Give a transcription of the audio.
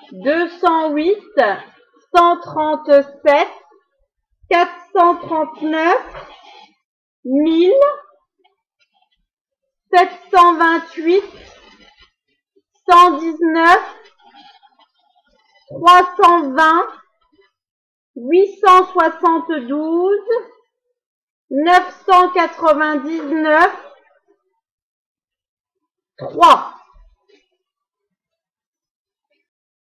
208, 137, 439, 1000, 728, 119, 320, 872, 999, 3.